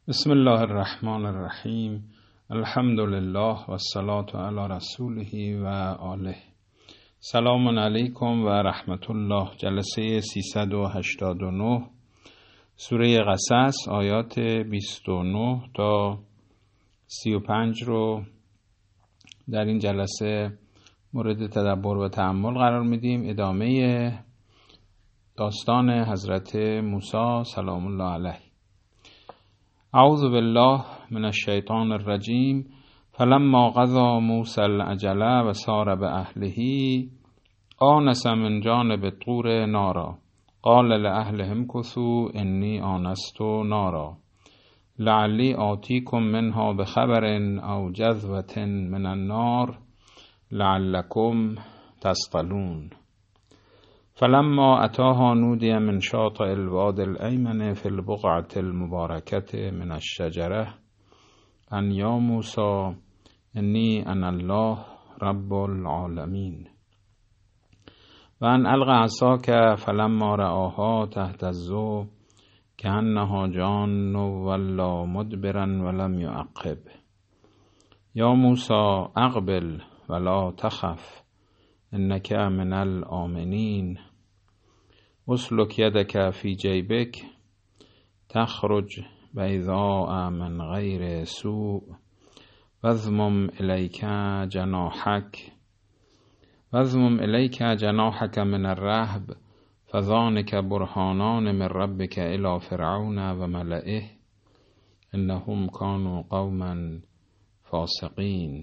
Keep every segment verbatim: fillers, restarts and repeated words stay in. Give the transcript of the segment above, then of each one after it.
بسم الله الرحمن الرحیم. الحمد لله و الصلاة علی رسوله و آله. سلام علیکم و رحمت الله. جلسه سیصد و هشتاد و نه، سوره قصص، آیات بیست و نه تا سی و پنج رو در این جلسه مورد تدبر و تأمل قرار میدیم. ادامه داستان حضرت موسی سلام الله علیه. اعوذ بالله من الشیطان الرجیم. فلما قضى موسی الاجل و سار باهله آنس من جانب الطور نارا قال لأهلهم كثوا انی آنست نارا لعلی آتیکم منها بخبر او جذوة من النار لعلکم تصطلون. فلما اتاها نودی من شاطئ الواد الایمن فی البقعة المبارکة من الشجرة ان یا موسی انی انا الله رب العالمین و ان الق عصاک فلما رآها تهتز کأنها جان ولا مدبرا ولم یعقب یا موسی اقبل ولا تخف انک من الآمنین اسلک یدک فی جیبک تخرج بیضاء من غیر سوء واضمم الیک جناحک واضمم الیک جناحک من الرهب فذانک برهانان من ربک الی فرعون و ملئه انهم کانوا قوما فاسقین.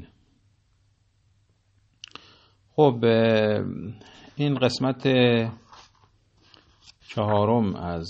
خب این قسمت چهارم از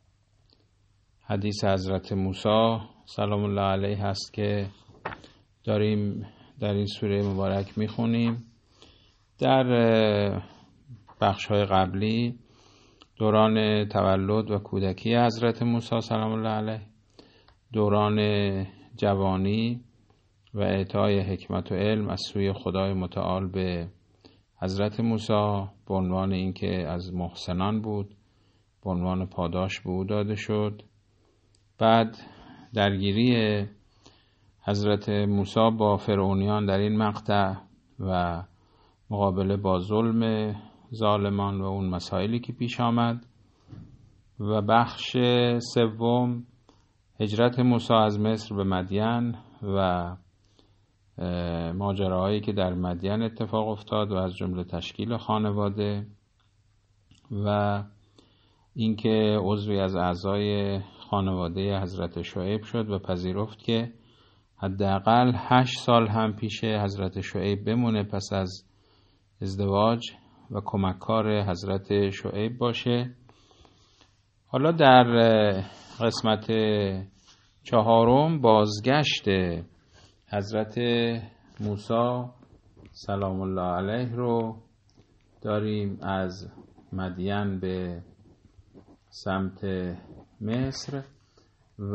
حدیث حضرت موسی سلام الله علیه هست که داریم در این سوره مبارک میخونیم. در بخش‌های قبلی دوران تولد و کودکی حضرت موسی سلام الله علیه، دوران جوانی و اعطای حکمت و علم از سوی خدای متعال به حضرت موسی به عنوان اینکه از محسنان بود، به عنوان پاداش به او داده شد. بعد درگیری حضرت موسی با فرعونیان در این مقطع و مقابله با ظلم ظالمان و اون مسائلی که پیش آمد. و بخش سوم هجرت موسی از مصر به مدین و ماجراهایی که در مدین اتفاق افتاد و از جمله تشکیل خانواده و اینکه عضوی از اعضای خانواده حضرت شعیب شد و پذیرفت که حداقل هشت سال هم پیش حضرت شعیب بمونه پس از ازدواج و کمککار حضرت شعیب باشه. حالا در قسمت چهارم بازگشت حضرت موسی سلام الله علیه رو داریم از مدین به سمت مصر و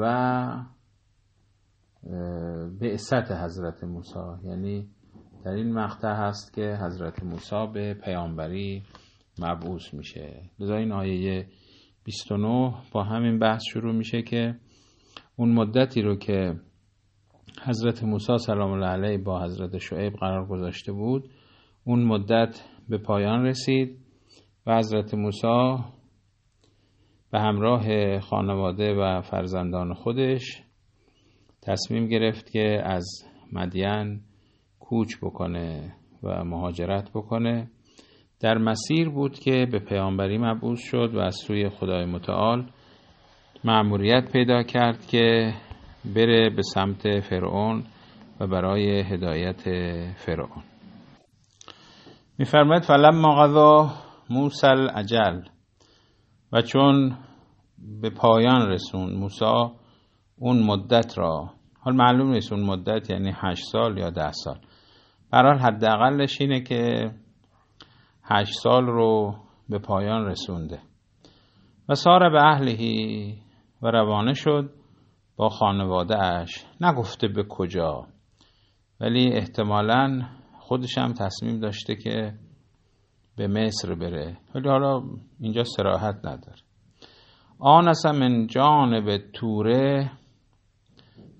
بعثت حضرت موسی، یعنی در این مقطع هست که حضرت موسی به پیامبری مبعوث میشه. لذا این آیه بیست و نه با همین بحث شروع میشه که اون مدتی رو که حضرت موسی سلام الله علیه با حضرت شعیب قرار گذاشته بود اون مدت به پایان رسید و حضرت موسی به همراه خانواده و فرزندان خودش تصمیم گرفت که از مدین کوچ بکنه و مهاجرت بکنه. در مسیر بود که به پیامبری مبعوث شد و از سوی خدای متعال مأموریت پیدا کرد که بره به سمت فرعون و برای هدایت فرعون. می‌فرماید فلما قضى موسی الاجل، و چون به پایان رسون موسی اون مدت را، حال معلوم نیست اون مدت یعنی هشت سال یا ده سال، برحال حداقلش اینه که هشت سال رو به پایان رسونده. و سار به اهلهی، و روانه شد با خانواده اش، نگفته به کجا ولی احتمالاً خودش هم تصمیم داشته که به مصر بره، ولی حالا اینجا صراحت نداره. آنس من جانب توره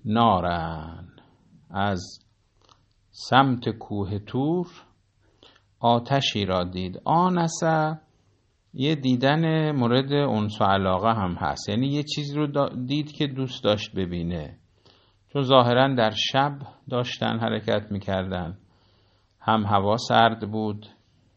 نارن، از سمت کوه تور آتشی را دید. آنسه یه دیدن مورد انس و علاقه هم هست، یعنی یه چیز رو دید که دوست داشت ببینه، چون ظاهرا در شب داشتن حرکت میکردن، هم هوا سرد بود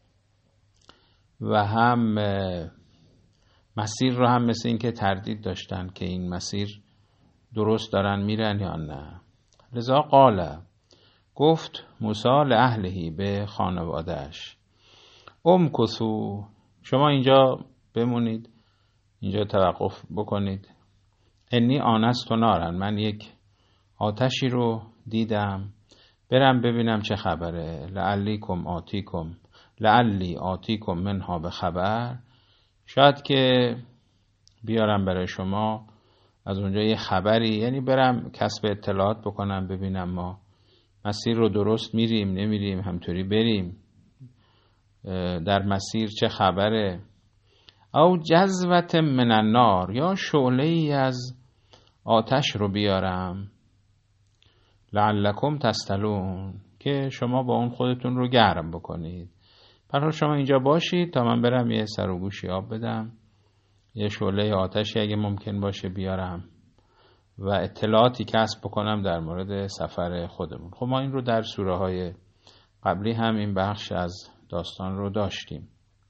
و هم مسیر رو هم مثل این که تردید داشتن که این مسیر درست دارن میرن یا نه. لذا قال، گفت موسی لأهلهی، به خانوادهش، امکثوا، شما اینجا بمونید، اینجا توقف بکنید. انی آنست نارن، من یک آتشی رو دیدم، برم ببینم چه خبره. لعلیکم آتیکم لعلی آتیکم منها به خبر، شاید که بیارم برای شما از اونجا یه خبری، یعنی برم کسب اطلاعات بکنم، ببینم ما مسیر رو درست میریم نمیریم، همطوری بریم، در مسیر چه خبره. او جذوة من النار، یا شعله ای از آتش رو بیارم. لعلکم تستلون، که شما با اون خودتون رو گرم بکنید. برای شما اینجا باشید تا من برم یه سر و گوشی آب بدم، یه شعله آتشی اگه ممکن باشه بیارم و اطلاعاتی کسب بکنم در مورد سفر خودمون. خب ما این رو در سوره های قبلی هم این بخش از داستان رو داشتیم.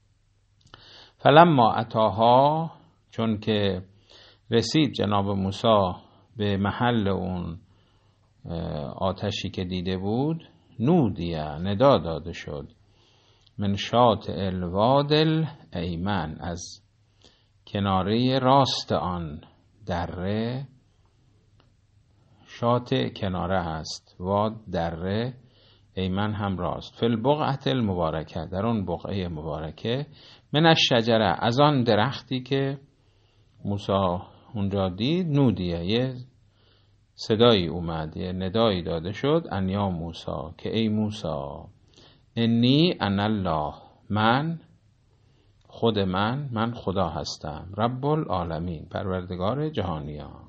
فلما اتاها، چون که رسید جناب موسی به محل اون آتشی که دیده بود، نودیه، ندا داده شد، من شاطئ الوادی الایمن، از کناره راست آن دره. شاطئ کناره هست، واد دره، ایمن هم راست. فی البقعة المبارکه، در اون بقعه مبارکه. من الشجره، از آن درختی که موسی اونجا دید، نودیه، یه صدایی اومد، یه ندایی داده شد، ان یا موسی، که ای موسی، انی انا الله، من خود من من خدا هستم، رب العالمین، پروردگار جهانیان.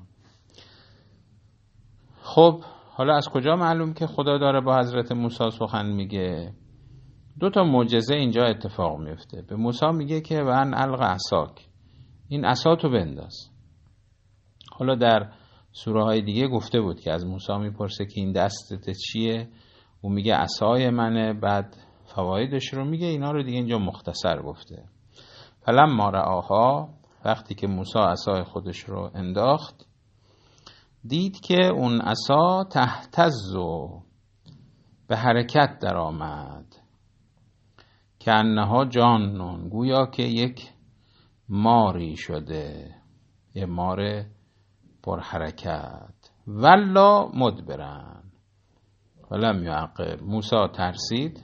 خب حالا از کجا معلوم که خدا داره با حضرت موسی سخن میگه؟ دو تا معجزه اینجا اتفاق میفته. به موسی میگه که وان الق عصاک، این عصاتو بنداز. حالا در سوره های دیگه گفته بود که از موسی میپرسه که این دستت چیه، او میگه عصای منه، بعد فوایدش رو میگه. اینا رو دیگه اینجا مختصر گفته. فلما رآها، وقتی که موسی عصای خودش رو انداخت، دید که اون عصا تهتز، به حرکت در آمد، که انها جانون، گویا که یک ماری شده، یه مار پر حرکت. ولا مدبرن ولم یعقب، موسی ترسید،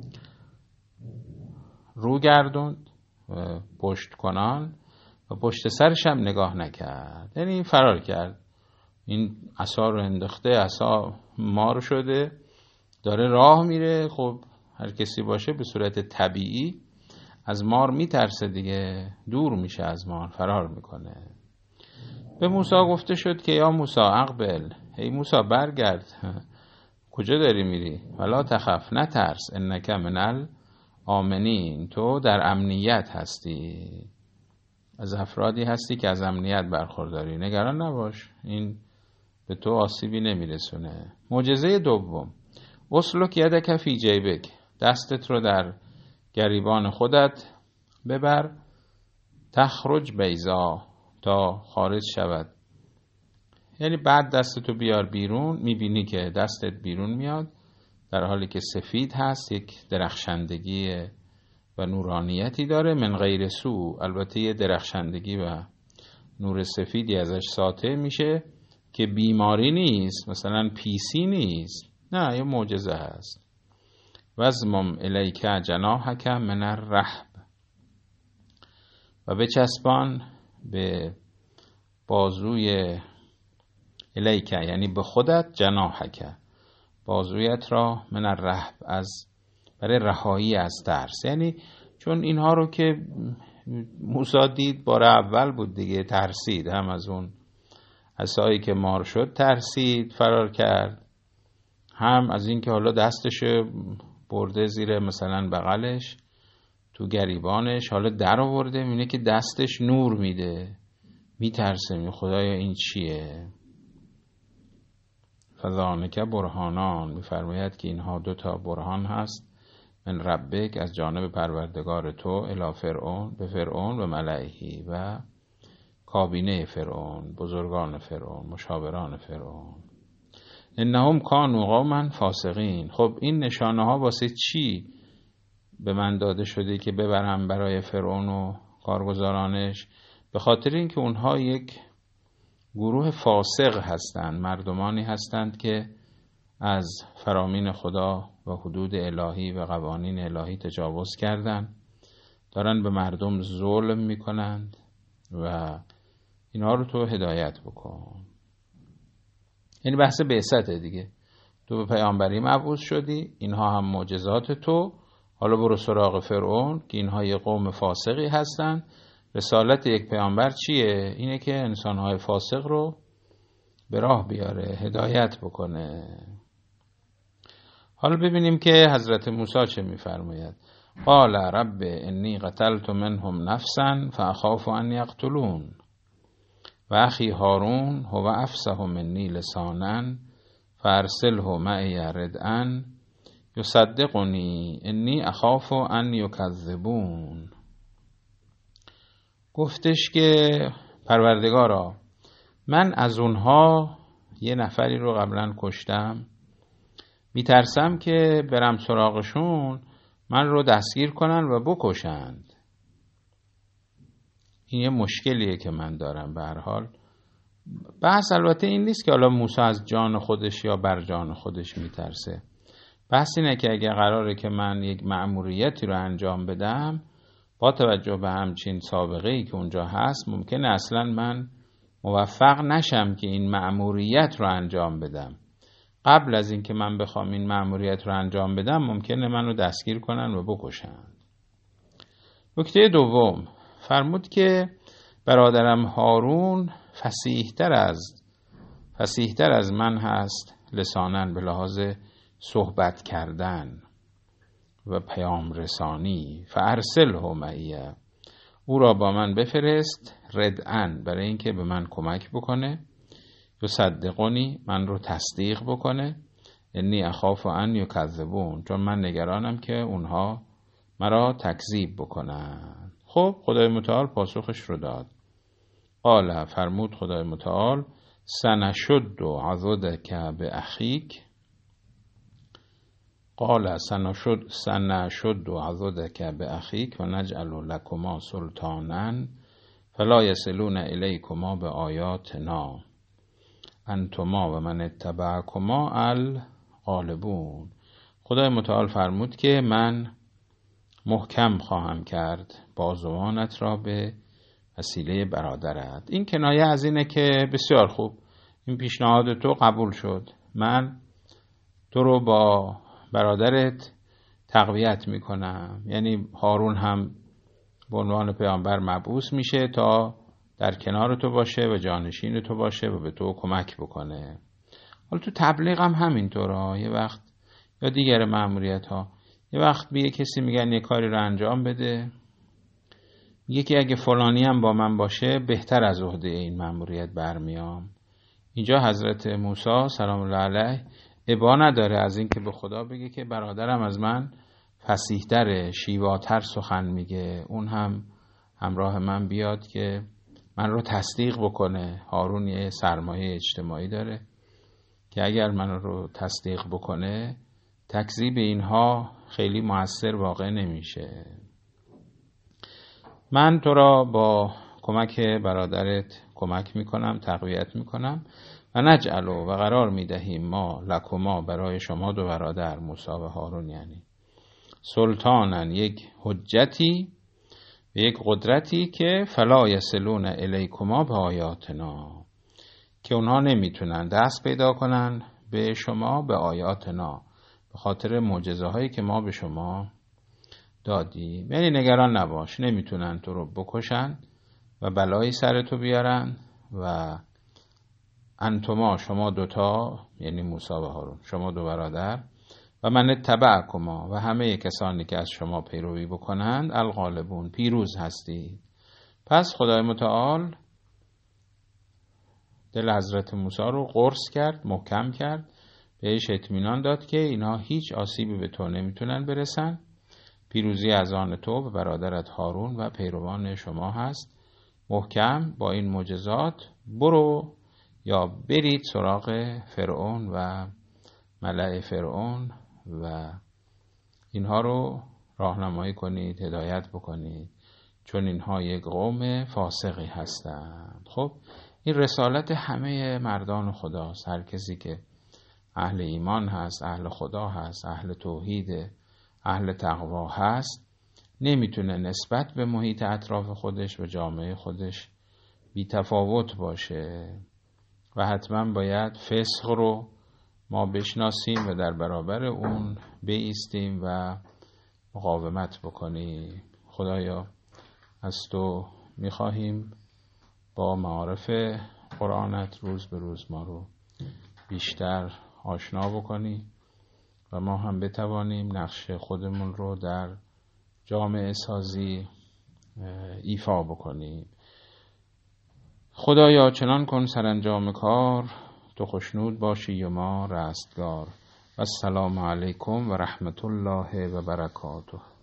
رو گردوند و پشت کنان و پشت سرش هم نگاه نکرد، یعنی فرار کرد. این عصا رو انداخته، عصا مار شده، داره راه میره. خب هر کسی باشه به صورت طبیعی از مار میترسه دیگه، دور میشه از مار، فرار میکنه. به موسی گفته شد که یا موسی اقبل، ای موسی برگرد، کجا داری میری؟ ولا تخف، نترس، انک من الآمنین، تو در امنیت هستی، از افرادی هستی که از امنیت برخورداری، نگران نباش، این به تو آسیبی نمیرسونه. معجزه دوم، اسلک یدک فی جیبک، دستت رو در گریبان خودت ببر، تخرج بیضا، تا خارج شود. یعنی بعد دستتو بیار بیرون، میبینی که دستت بیرون میاد در حالی که سفید هست، یک درخشندگی و نورانیتی داره. من غیر سو، البته یه درخشندگی و نور سفیدی ازش ساطع میشه که بیماری نیست، مثلا پیسی نیست، نه، یه معجزه هست. وزمم الیک جناحک من الرهب، و بچسبان به بازوی الیک، یعنی به خودت، جناحک، بازویت را، من الرهب، از برای رهایی از ترس. یعنی چون اینها رو که موسی دید بار اول بود دیگه، ترسید، هم از اون عصایی که مار شد ترسید، فرار کرد، هم از اینکه حالا دستش برده زیر مثلا بغلش تو گریبانش، حالا در آورده، میبینه که دستش نور میده، میترسه، می خدایا این چیه؟ فذانک برهانان، میفرماید که اینها دو تا برهان هست، من ربک، از جانب پروردگار تو، الی فرعون، به فرعون و ملائهی، و کابینه فرعون، بزرگان فرعون، مشاوران فرعون. انهم کانوا قوما فاسقین. خب این نشانه ها واسه چی به من داده شده که ببرم برای فرعون و کارگزارانش؟ به خاطر اینکه اونها یک گروه فاسق هستند، مردمانی هستند که از فرامین خدا و حدود الهی و قوانین الهی تجاوز کردند، دارن به مردم ظلم میکنند و اینها رو تو هدایت بکن. یعنی بحث بعثته دیگه، تو به پیامبری مبعوث شدی، اینها هم معجزات تو، حالا برو سراغ فرعون که اینها یه قوم فاسقی هستن. رسالت یک پیامبر چیه؟ اینه که انسانهای فاسق رو به راه بیاره، هدایت بکنه. حالا ببینیم که حضرت موسی چه میفرماید. قال رب انی قتلت منهم نفسا فاخاف ان یقتلون و اخی هارون هو افصح منی لسانا فارسله معی ردءا یصدقنی انی اخاف ان یکذبون. گفتش که پروردگارا، من از اونها یه نفری رو قبلا کشتم، میترسم که برم سراغشون من رو دستگیر کنن و بکشند. این یه مشکلیه که من دارم. به هر حال بحث البته این نیست که حالا موسی از جان خودش یا بر جان خودش میترسه. بحث اینه که اگه قراره که من یک مأموریتی رو انجام بدم، با توجه به همچین سابقه‌ای که اونجا هست، ممکنه اصلا من موفق نشم که این مأموریت رو انجام بدم. قبل از اینکه من بخوام این مأموریت رو انجام بدم، ممکنه منو دستگیر کنن و بکشن. نکته دوم فرمود که برادرم هارون فصیح‌تر از فصیح‌تر از من هست، لسانن به لحاظ صحبت کردن و پیام رسانی. فارسله معی، او را با من بفرست، ردءا، برای اینکه به من کمک بکنه، یصدقنی، من رو تصدیق بکنه، انی اخاف ان یکذبون، چون من نگرانم که اونها مرا تکذیب بکنن. خب خدای متعال پاسخش رو داد. قال، فرمود خدای متعال، سنشد عضدک باخیک، قال سنشد سنشد عضدک باخیک و نجعل لکما سلطانا فلا یصلون الیکما بآیاتنا انتما و من اتبعکما الغالبون. خدای متعال فرمود که من محکم خواهم کرد بازوانت را به وسیله برادرت. این کنایه از اینه که بسیار خوب، این پیشنهاد تو قبول شد، من تو رو با برادرت تقویت میکنم. یعنی هارون هم به عنوان پیامبر مبعوث میشه تا در کنار تو باشه و جانشین تو باشه و به تو کمک بکنه. حالا تو تبلیغ هم همینطوره. یه وقت یا دیگر مأموریت ها، یه وقت به یه کسی میگن یه کاری رو انجام بده، یکی اگه فلانی هم با من باشه بهتر از عهده این مأموریت برمیام. اینجا حضرت موسی سلام الله علیه ابا نداره از این که به خدا بگه که برادرم از من فصیح‌تره، شیواتر سخن میگه، اون هم همراه من بیاد که من رو تصدیق بکنه. هارون یه سرمایه اجتماعی داره که اگر من رو تصدیق بکنه، تکذیب اینها خیلی مؤثر واقع نمیشه. من تو را با کمک برادرت کمک میکنم، تقویت میکنم. و نجعلو، و قرار میدهیم ما لکما، برای شما دو برادر موسی و هارون، یعنی سلطانن، یک حجتی و یک قدرتی که فلا یصلون الیکما به آیاتنا، که اونها نمیتونن دست پیدا کنن به شما به آیاتنا، به خاطر معجزه هایی که ما به شما دادیم. یعنی نگران نباش، نمیتونن تو رو بکشن و بلایی سر تو بیارن و انتما شما دوتا، یعنی موسی و هارون، شما دو برادر، و من اتبعکما و همه کسانی که از شما پیروی بکنند، الغالبون، پیروز هستید. پس خدای متعال دل حضرت موسی رو قرص کرد، محکم کرد، بهش اطمینان داد که اینها هیچ آسیبی به تو نمیتونن برسن. پیروزی از آن تو و برادرت هارون و پیروان شما هست. محکم با این معجزات برو یا برید سراغ فرعون و ملأ فرعون و اینها رو راهنمایی کنید، هدایت بکنید، چون اینها یک قوم فاسقی هستند. خب این رسالت همه مردان خداست. هر کسی که اهل ایمان هست، اهل خدا هست، اهل توحید، اهل تقوا هست، نمیتونه نسبت به محیط اطراف خودش و جامعه خودش بی تفاوت باشه و حتما باید فسق رو ما بشناسیم و در برابر اون بایستیم و مقاومت بکنیم. خدایا از تو میخواهیم با معارف قرآنت روز به روز ما رو بیشتر آشنا بکنی و ما هم بتوانیم نقش خودمون رو در جامعه سازی ایفا بکنیم. خدایا چنان کن سرانجام کار، تو خوشنود باشی و ما رستگار. و السلام علیکم و رحمت الله و برکاته.